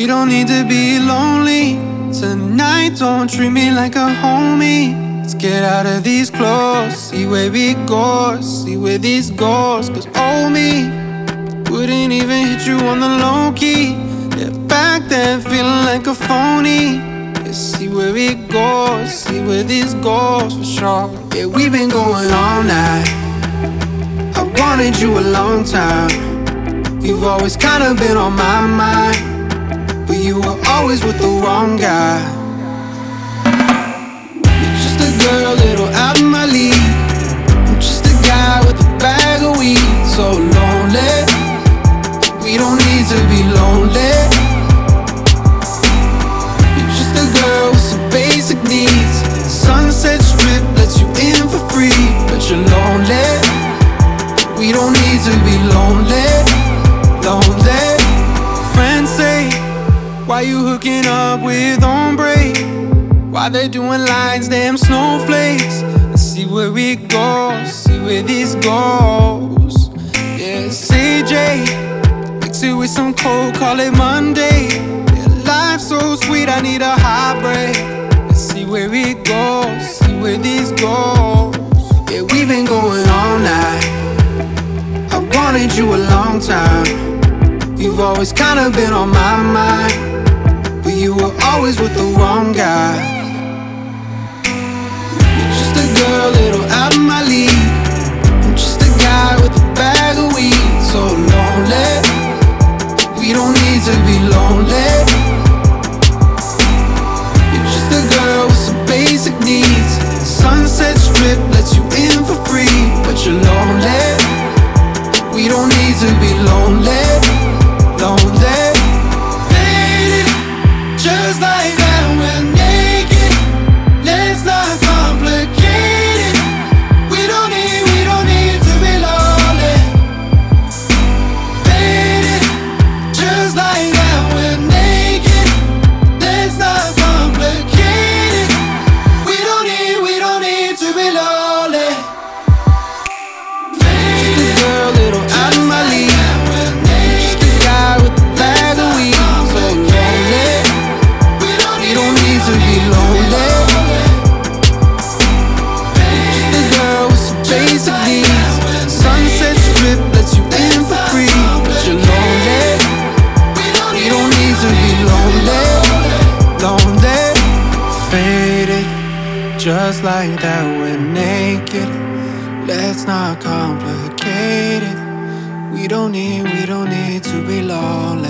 don't need to be lonely tonight. Don't treat me like a homie. Let's get out of these clothes, see where we go, see where this goes. Cause old me wouldn't even hit you on the low key. Yeah, back then feeling like a phony. Yeah, see where it goes, see where this goes for sure. Yeah, we've been going all night. I wanted you a long time. You've always kinda been on my mind, but you were always with the wrong guy. You're just a girl, little out of my league. I'm just a guy with a bag of weed. So lonely, we don't need to be lonely. You're just a girl with some basic needs. Sunset Strip lets you in for free, but you're lonely. We don't need to be lonely, lonely. Friends say, why you hooking up with ombre? Why they doing lines, damn snowflakes? Let's see where it goes, see where this goes. Yeah, CJ, mix it with some cold, call it Monday. Yeah, life's so sweet, I need a heartbreak. Let's see where it goes, see where this goes. Yeah, we've been going all night. I wanted you a long time. You've always kinda been on my mind, but you were always with the wrong guy. You're just a girl, little out of my league. I'm just a guy with a bag of weed. So lonely, we don't need to be lonely. You're just a girl with some basic needs. Sunset Strip lets you in for free, but you're lonely. We don't need to be lonely, lonely. Faded, just like that, we're naked. Let's not complicate it. We don't need to be lonely. Faded, just like that, we're naked. Let's not complicate it. We don't need to be lonely. Just a girl, little out of my league. Just a guy with a bag of weed. So lonely, we don't need to be lonely. Just a girl with some basic needs. Sunset Strip lets you in for free, but you're lonely. We don't need to be lonely, lonely. Faded, just like that, we're naked. Let's not complicate it. We don't need to be lonely.